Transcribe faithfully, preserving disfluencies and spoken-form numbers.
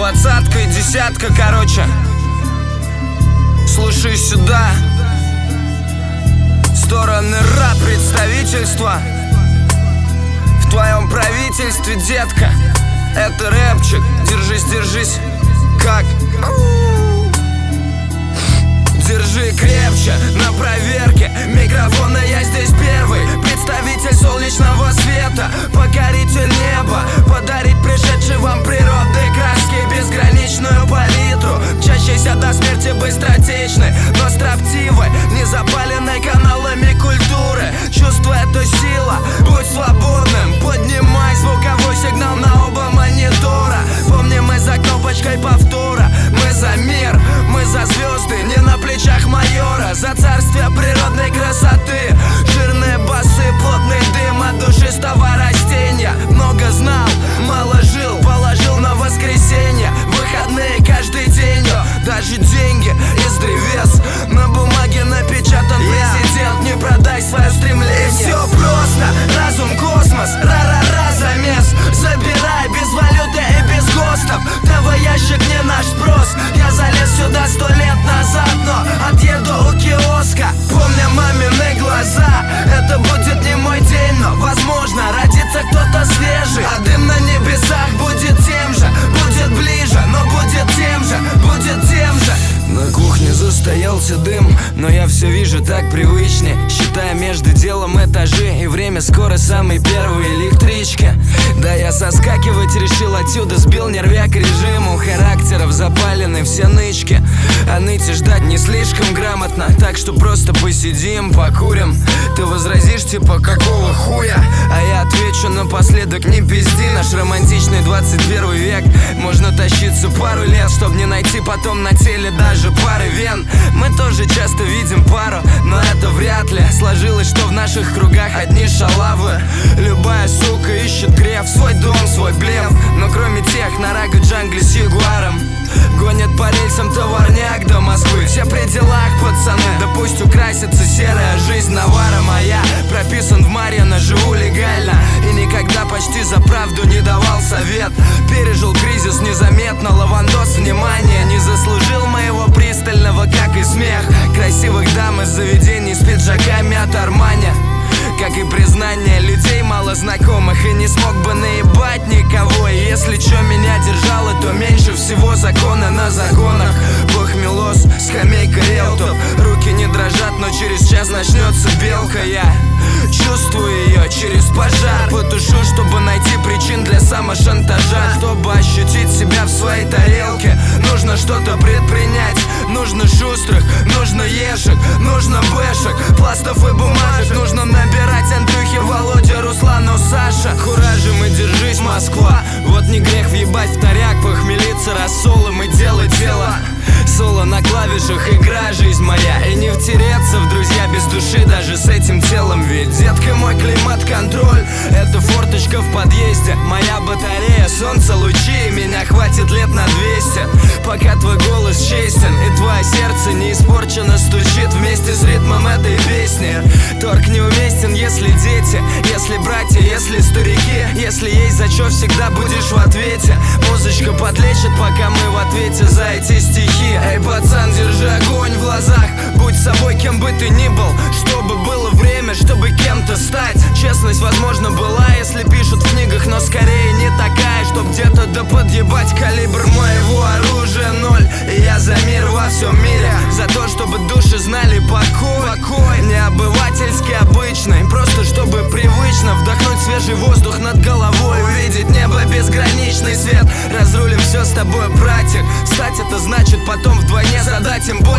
Двадцатка и десятка, короче. Слушай сюда. Стороны рап представительства. В твоем правительстве, детка. Это рэпчик, держись, держись. Как? Держи крепче, на проверке микрофона я здесь первый. Представитель солнечного света, покоритель неба. Подарить пришедшей вам природной краски безграничную палитру, мчащейся до смерти быстротечной, но строптивой, не запаленной каналами культуры. Чувство — это сила, будь свободным. Поднимай звуковой сигнал на оба монитора. Помни, мы за кнопочкой повтора. Мы за мир, мы за звезды, не на плечах майора. За царствие природной красоты. Жирные басы, плотный дым от душистого растения. Много знал, мало жил, положил на воскресенье. Выходные каждый день, даже деньги из древес. На бумаге напечатан президент. Не продай свое стремление. И все просто, разум, космос, ра-ра-ра, замес. Забирай без валюты и без ГОСТов. ТВ ящик не наш спрос. Я залез сюда сто лет назад, но отъеду у киоска. Помня мамины глаза, это будет не мой день, но возможно родится кто-то свежий. А дым на небесах будет тем же, будет ближе, но будет тем же, будет тем же. На кухне застоялся дым, но я все вижу так привычнее. Считая между делом этажи, и время скоро самой первой электрички. Да я соскакивать решил отсюда, сбил нервяк режиму. Характеров запалены все нычки, а ныть и ждать не слишком грамотно. Так что просто посидим, покурим. Ты возразишь типа какого хуя, а я отвечу напоследок: не пизди. Наш романтичный двадцать первый век. Можно тащиться пару лет, чтоб не найти потом на теле даже пары вен. Мы тоже часто видим пару, но это вряд ли сложилось, что в наших кругах одни шалавы. Любая сука ищет греф, свой дом, свой блеф. Но кроме тех на Раго Джангле с ягуаром гонят по рельсам товарняк до Москвы. Все при делах, пацаны, да пусть украсится серая жизнь наваром. А я прописан в Марьино, живу легально и никогда почти за правду не давал совет. Пережил кризис незаметно, лавандос внимания не заслужил моего пристального, как и смех красивых дам из заведений с пиджаками от Армани. Как и признание людей мало знакомых, и не смог бы наебать никого. И если чё меня держало, то меньше всего закона на загонах. Похмелос, скамейка риэлтов. Руки не дрожат, но через час начнется белка. Я чувствую ее через пожар. Потушу, чтобы найти причин для самошантажа. Чтобы ощутить себя в своей тарелке, нужно что-то предпринять. Нужно шустрых, нужно ешек, нужно бэшек, пластов и бумажек. Нужно набирать Андрюхи, Володя, Руслану, Саша. Куражем и держись, Москва. Вот не грех въебать в таряк, похмелиться рассолом и делать дело. Соло на клавишах, игра, жизнь моя. И не втереться в друзья без души даже с этим телом. Ведь, детка, мой климат-контроль — это форточка в подъезде, моя батарея, солнце, лучи. Меня хватит лет на двести, пока твой голос честен и твое сердце не испорчено стучит вместе с ритмом этой песни. Торг неуместен, если дети, если братья, если старики. Если есть за чё, всегда будешь в ответе. Музычка подлечит, пока мы в ответе за эти стихи. Эй, пацан, держи огонь в глазах. Будь собой, кем бы ты ни был, чтобы было время, чтобы кем-то стать. Честность, возможно, была, если пишут в книгах, но скорее не такая, чтоб где-то да подъебать. Калибр моего оружия ноль, и я за мир во всем мире. За то, чтобы души знали покой, покой. Не обывательский, обычный, просто чтобы привычно вдохнуть свежий воздух над головой. Увидеть небо, безграничный свет. Разрулим все с тобой, братик. Встать — это значит потом вдвойне задать им бой.